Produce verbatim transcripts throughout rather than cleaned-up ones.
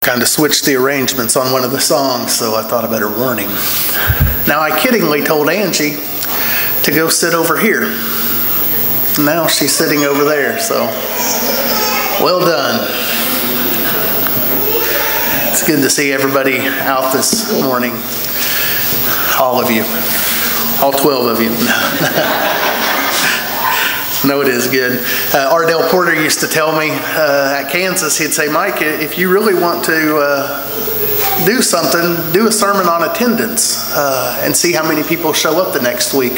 Kind of switched the arrangements on one of the songs, so I thought I better warn him. Now, I kiddingly told Angie to go sit over here. Now she's sitting over there, so well done. It's good to see everybody out this morning. All of you. All twelve of you. No, it is good. Uh, Ardell Porter used to tell me uh, at Kansas, he'd say, Mike, if you really want to uh, do something, do a sermon on attendance uh, and see how many people show up the next week.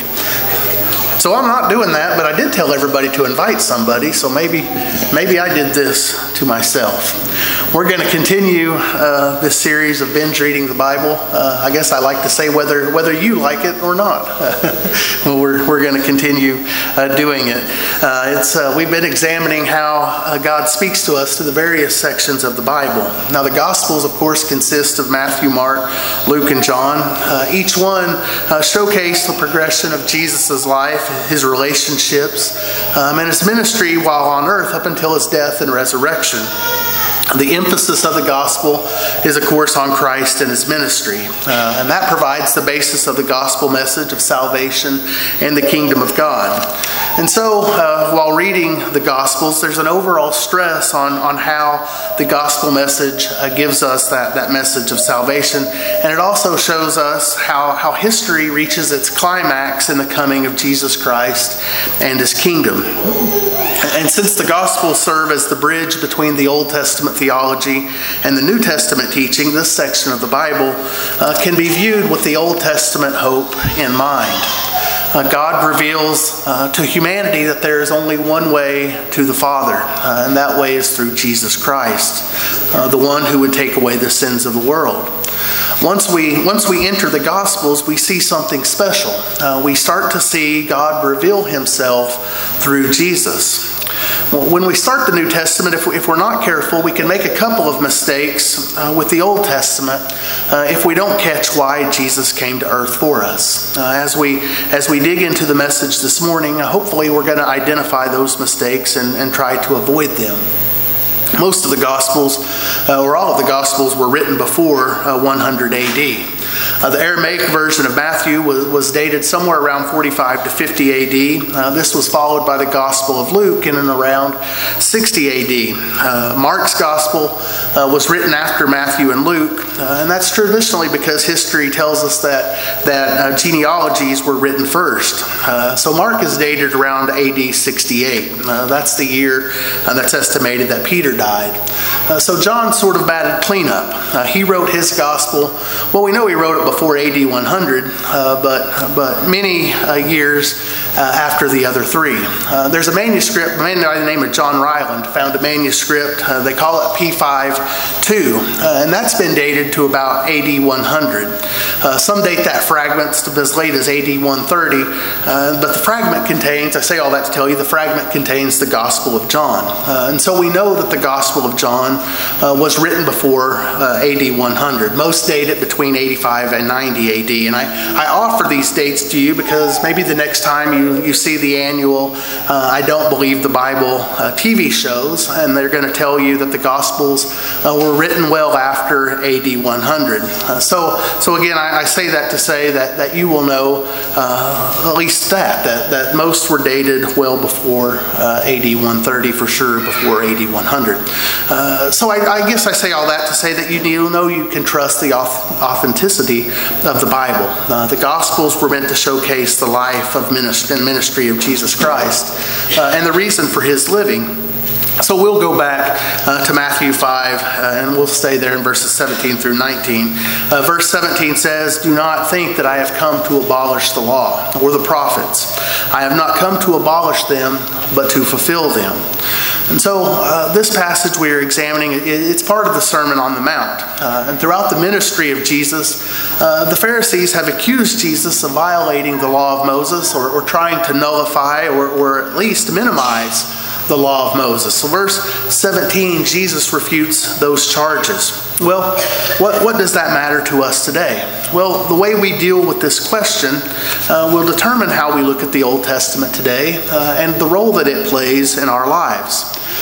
So I'm not doing that, but I did tell everybody to invite somebody, so maybe maybe I did this to myself. We're going to continue uh, this series of binge reading the Bible. Uh, I guess I like to say whether whether you like it or not. Well, we're we're going to continue uh, doing it. Uh, it's uh, we've been examining how uh, God speaks to us through the various sections of the Bible. Now, the Gospels, of course, consist of Matthew, Mark, Luke, and John. Uh, each one uh, showcase the progression of Jesus' life, his relationships, um, and his ministry while on earth up until his death and resurrection. The emphasis of the gospel is, of course, on Christ and his ministry. Uh, and that provides the basis of the gospel message of salvation and the kingdom of God. And so, uh, while reading the gospels, there's an overall stress on, on how the gospel message uh, gives us that, that message of salvation. And it also shows us how, how history reaches its climax in the coming of Jesus Christ and his kingdom. And since the Gospels serve as the bridge between the Old Testament theology and the New Testament teaching, this section of the Bible uh, can be viewed with the Old Testament hope in mind. Uh, God reveals uh, to humanity that there is only one way to the Father, uh, and that way is through Jesus Christ, uh, the one who would take away the sins of the world. Once we once we enter the Gospels, we see something special. Uh, we start to see God reveal himself through Jesus. Well, when we start the New Testament, if, we, if we're not careful, we can make a couple of mistakes uh, with the Old Testament uh, if we don't catch why Jesus came to earth for us. Uh, as we as we dig into the message this morning, uh, hopefully we're going to identify those mistakes and, and try to avoid them. Most of the Gospels, uh, or all of the Gospels, were written before uh, one hundred A D. Uh, the Aramaic version of Matthew was, was dated somewhere around forty-five to fifty A D. Uh, this was followed by the Gospel of Luke in and around sixty A D. Uh, Mark's Gospel uh, was written after Matthew and Luke, uh, and that's traditionally because history tells us that, that uh, genealogies were written first. Uh, so Mark is dated around A D sixty-eight. Uh, that's the year uh, that's estimated that Peter died. Uh, so John sort of batted cleanup. Uh, he wrote his gospel. Well, we know he wrote it before A D one hundred, uh, but but many uh, years uh, after the other three. Uh, there's a manuscript, a man by the name of John Ryland found a manuscript. Uh, they call it P five two, uh, and that's been dated to about A D one hundred. Uh, some date that fragment to as late as A D one thirty, uh, but the fragment contains, I say all that to tell you, the fragment contains the Gospel of John. Uh, and so we know that the Gospel of John uh, was written before uh, A D one hundred. Most date it between eighty-five and ninety A D. And I, I offer these dates to you because maybe the next time you, you see the annual uh, I Don't Believe the Bible uh, T V shows, and they're going to tell you that the Gospels uh, were written well after A D one hundred. Uh, so, so again, I, I say that to say that, that you will know uh, at least that, that, that most were dated well before uh, A D one thirty, for sure before A D one hundred. Uh, so I, I guess I say all that to say that you know you can trust the authenticity of the Bible. Uh, the Gospels were meant to showcase the life of ministry and ministry of Jesus Christ uh, and the reason for his living. So we'll go back uh, to Matthew five, uh, and we'll stay there in verses seventeen through nineteen. Uh, verse seventeen says, "Do not think that I have come to abolish the law or the prophets. I have not come to abolish them, but to fulfill them." And so uh, this passage we are examining, it's part of the Sermon on the Mount. Uh, and throughout the ministry of Jesus, uh, the Pharisees have accused Jesus of violating the law of Moses, or, or trying to nullify or, or at least minimize the law of Moses. So verse seventeen, Jesus refutes those charges. Well, what, what does that matter to us today? Well, the way we deal with this question uh, will determine how we look at the Old Testament today uh, and the role that it plays in our lives.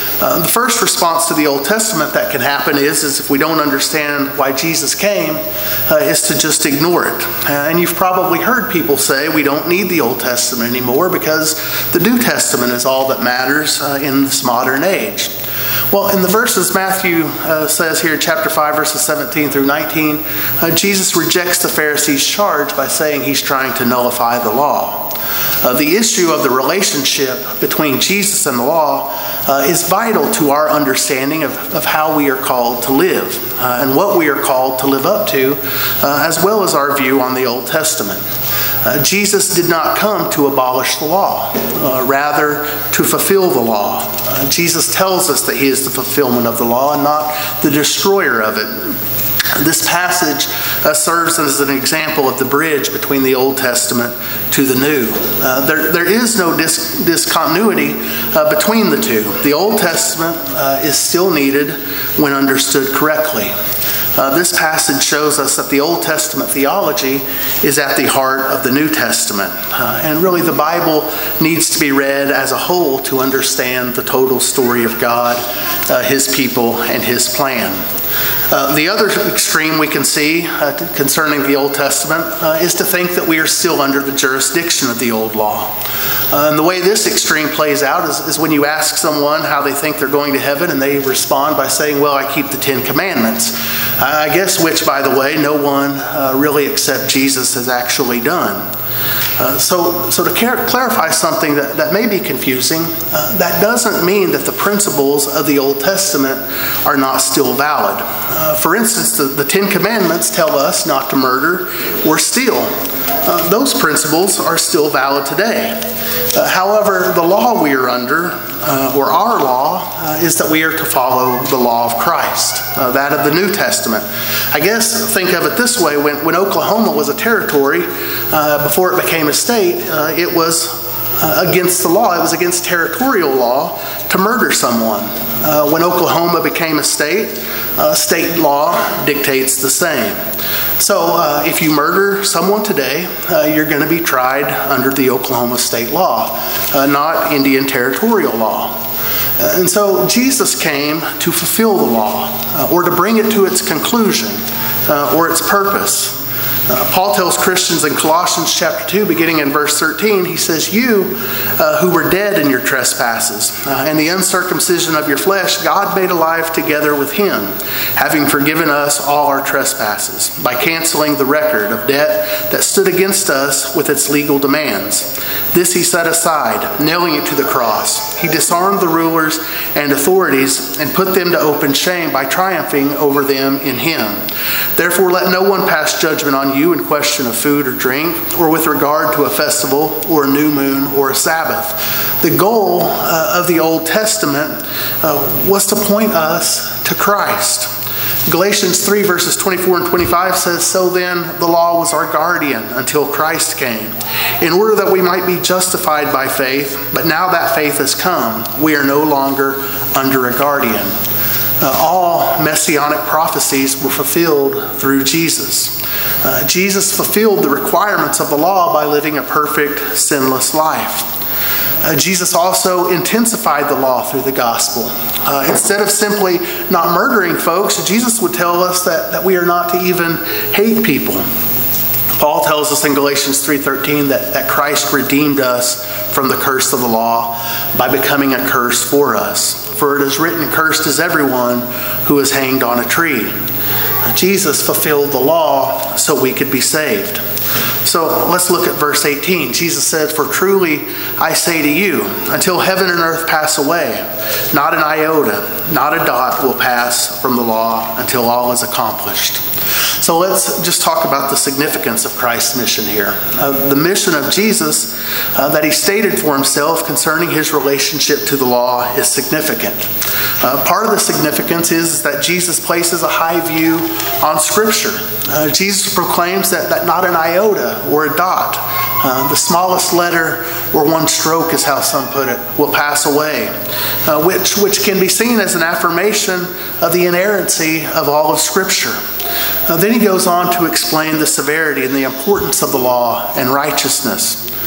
Uh, the first response to the Old Testament that can happen is, is if we don't understand why Jesus came, uh, is to just ignore it. Uh, and you've probably heard people say we don't need the Old Testament anymore because the New Testament is all that matters uh, in this modern age. Well, in the verses Matthew uh, says here, chapter five, verses seventeen through nineteen, uh, Jesus rejects the Pharisees' charge by saying he's trying to nullify the law. Uh, the issue of the relationship between Jesus and the law uh, is vital to our understanding of, of how we are called to live uh, and what we are called to live up to, uh, as well as our view on the Old Testament. Uh, Jesus did not come to abolish the law, uh, rather to fulfill the law. Uh, Jesus tells us that he is the fulfillment of the law and not the destroyer of it. This passage uh, serves as an example of the bridge between the Old Testament to the New. Uh, there, there is no dis- discontinuity uh, between the two. The Old Testament uh, is still needed when understood correctly. Uh, this passage shows us that the Old Testament theology is at the heart of the New Testament. Uh, and really the Bible needs to be read as a whole to understand the total story of God, uh, his people, and his plan. Uh, the other extreme we can see uh, concerning the Old Testament uh, is to think that we are still under the jurisdiction of the old law. Uh, and the way this extreme plays out is, is when you ask someone how they think they're going to heaven and they respond by saying, well, I keep the Ten Commandments. Uh, I guess which, by the way, no one uh, really except Jesus has actually done. Uh, so, so to car- clarify something that, that may be confusing, uh, that doesn't mean that the principles of the Old Testament are not still valid. Uh, for instance, the, the Ten Commandments tell us not to murder or steal. Uh, those principles are still valid today. Uh, however, the law we are under, uh, or our law, uh, is that we are to follow the law of Christ, uh, that of the New Testament. I guess think of it this way: when, when Oklahoma was a territory, uh, before it became a state, uh, it was uh, against the law. It was against territorial law to murder someone. Uh, when Oklahoma became a state, uh, state law dictates the same. So uh, if you murder someone today, uh, you're going to be tried under the Oklahoma state law, uh, not Indian territorial law. Uh, and so Jesus came to fulfill the law, uh, or to bring it to its conclusion, uh, or its purpose. Uh, Paul tells Christians in Colossians chapter two, beginning in verse thirteen, he says, you uh, who were dead in your trespasses uh, and the uncircumcision of your flesh, God made alive together with him, having forgiven us all our trespasses by canceling the record of debt that stood against us with its legal demands. This he set aside, nailing it to the cross. He disarmed the rulers and authorities and put them to open shame by triumphing over them in him. Therefore, let no one pass judgment on you in question of food or drink, or with regard to a festival, or a new moon, or a Sabbath. The goal uh, of the Old Testament uh, was to point us to Christ. Galatians three verses twenty-four and twenty-five says, so then the law was our guardian until Christ came, in order that we might be justified by faith. But now that faith has come, we are no longer under a guardian. Uh, all messianic prophecies were fulfilled through Jesus. Uh, Jesus fulfilled the requirements of the law by living a perfect, sinless life. Uh, Jesus also intensified the law through the gospel. Uh, instead of simply not murdering folks, Jesus would tell us that, that we are not to even hate people. Paul tells us in Galatians three thirteen that, that Christ redeemed us from the curse of the law by becoming a curse for us. For it is written, cursed is everyone who is hanged on a tree. Jesus fulfilled the law so we could be saved. So let's look at verse eighteen. Jesus said, for truly I say to you, until heaven and earth pass away, not an iota, not a dot will pass from the law until all is accomplished. So let's just talk about the significance of Christ's mission here. Uh, the mission of Jesus uh, that he stated for himself concerning his relationship to the law is significant. Uh, part of the significance is that Jesus places a high view on Scripture. Uh, Jesus proclaims that, that not an iota or a dot, uh, the smallest letter or one stroke is how some put it, will pass away, uh, which, which can be seen as an affirmation of the inerrancy of all of Scripture. Uh, then he goes on to explain the severity and the importance of the law and righteousness.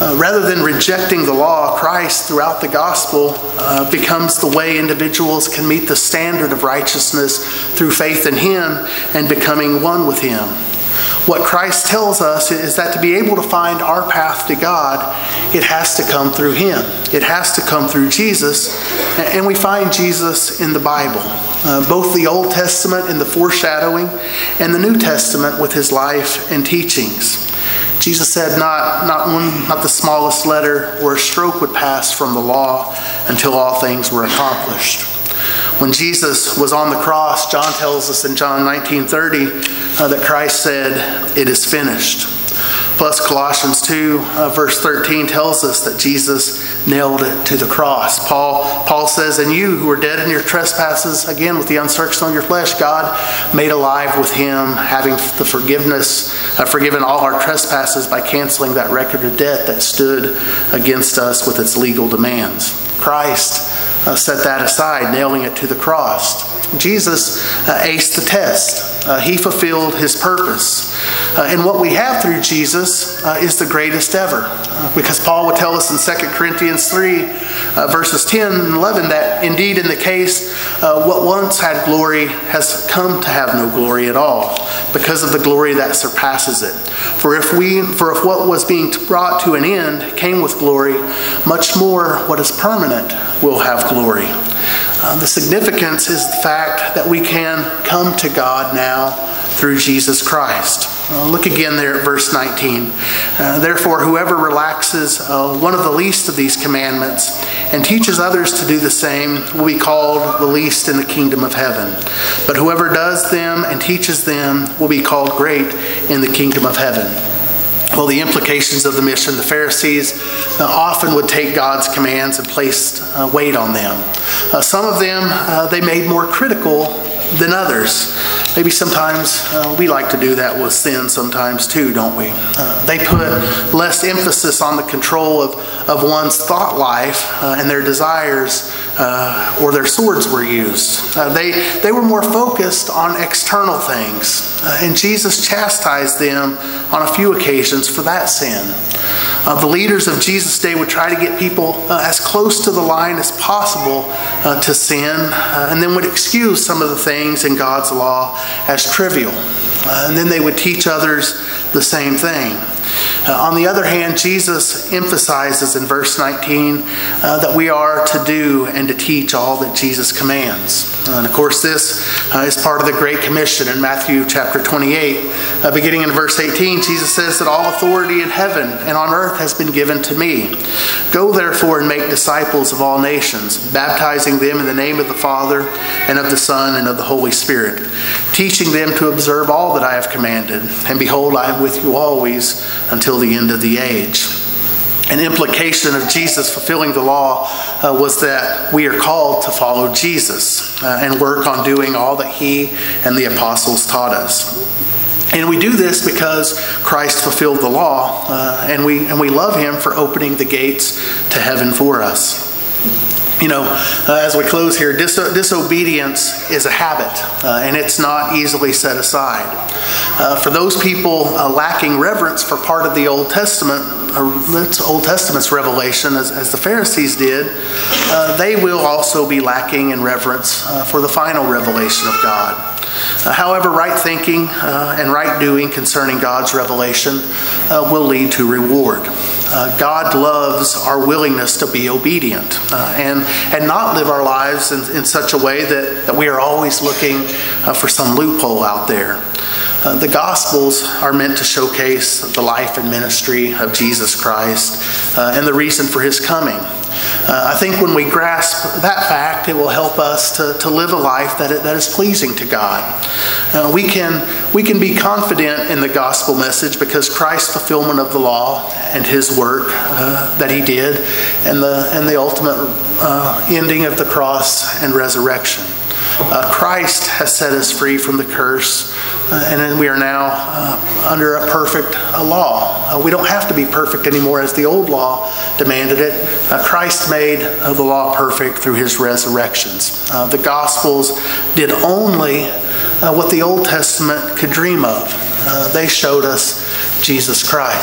Uh, rather than rejecting the law, Christ throughout the gospel uh, becomes the way individuals can meet the standard of righteousness through faith in Him and becoming one with Him. What Christ tells us is that to be able to find our path to God, it has to come through Him. It has to come through Jesus, and we find Jesus in the Bible, uh, both the Old Testament in the foreshadowing and the New Testament with His life and teachings. Jesus said not, not one, not the smallest letter or a stroke would pass from the law until all things were accomplished. When Jesus was on the cross, John tells us in John nineteen thirty uh, that Christ said, "It is finished." Plus Colossians two uh, verse thirteen tells us that Jesus nailed it to the cross. Paul, Paul says, "And you who were dead in your trespasses, again with the uncircumcision of your flesh, God made alive with Him, having the forgiveness, uh, forgiven all our trespasses by canceling that record of debt that stood against us with its legal demands." Christ uh, set that aside, nailing it to the cross. Jesus uh, aced the test. Uh, he fulfilled His purpose. Uh, and what we have through Jesus uh, is the greatest ever. Uh, because Paul would tell us in Second Corinthians three, uh, verses ten and eleven, that indeed in the case, uh, what once had glory has come to have no glory at all, because of the glory that surpasses it. For if we, for if what was being brought to an end came with glory, much more what is permanent will have glory. Uh, the significance is the fact that we can come to God now through Jesus Christ. Uh, look again there at verse nineteen. Uh, Therefore, whoever relaxes uh, one of the least of these commandments and teaches others to do the same will be called the least in the kingdom of heaven. But whoever does them and teaches them will be called great in the kingdom of heaven. Well, the implications of the mission, the Pharisees uh, often would take God's commands and place uh, weight on them. Uh, some of them uh, they made more critical than others. Maybe sometimes uh, we like to do that with sin sometimes too, don't we? Uh, they put less emphasis on the control of, of one's thought life uh, and their desires, uh, or their swords were used. Uh, they, they were more focused on external things. Uh, and Jesus chastised them on a few occasions for that sin. Uh, the leaders of Jesus' day would try to get people uh, as close to the line as possible uh, to sin, uh, and then would excuse some of the things in God's law as trivial. Uh, and then they would teach others the same thing. Uh, on the other hand, Jesus emphasizes in verse nineteen uh, that we are to do and to teach all that Jesus commands. Uh, and of course, this uh, is part of the Great Commission in Matthew chapter twenty-eight. Uh, beginning in verse eighteen, Jesus says that all authority in heaven and on earth has been given to me. Go therefore and make disciples of all nations, baptizing them in the name of the Father and of the Son and of the Holy Spirit, teaching them to observe all that I have commanded. And behold, I am with you always until the end of the age. An implication of Jesus fulfilling the law uh, was that we are called to follow Jesus uh, and work on doing all that He and the apostles taught us. And we do this because Christ fulfilled the law, uh, and we and we love Him for opening the gates to heaven for us. You know, uh, as we close here, dis- disobedience is a habit, uh, and it's not easily set aside. Uh, for those people uh, lacking reverence for part of the Old Testament, uh, Old Testament's revelation, as, as the Pharisees did, uh, they will also be lacking in reverence uh, for the final revelation of God. Uh, however, right thinking uh, and right doing concerning God's revelation uh, will lead to reward. Uh, God loves our willingness to be obedient uh, and, and not live our lives in, in such a way that, that we are always looking uh, for some loophole out there. Uh, the Gospels are meant to showcase the life and ministry of Jesus Christ uh, and the reason for His coming. Uh, I think when we grasp that fact, it will help us to, to live a life that, that is pleasing to God. Uh, we can, we can be confident in the gospel message because Christ's fulfillment of the law and His work uh, that He did and the, and the ultimate uh, ending of the cross and resurrection. Uh, Christ has set us free from the curse, uh, and then we are now uh, under a perfect uh, law. Uh, we don't have to be perfect anymore as the old law demanded it. Uh, Christ made uh, the law perfect through His resurrections. Uh, the Gospels did only uh, what the Old Testament could dream of. Uh, they showed us Jesus Christ.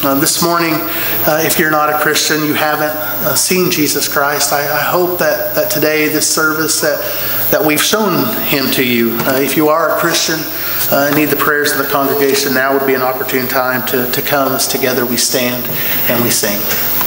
uh, this morning, uh, if you're not a Christian, you haven't uh, seen Jesus Christ, I, I hope that, that today, this service, that, that we've shown him to you. Uh, if you are a Christian uh, and need the prayers of the congregation, now would be an opportune time to, to come as together we stand and we sing.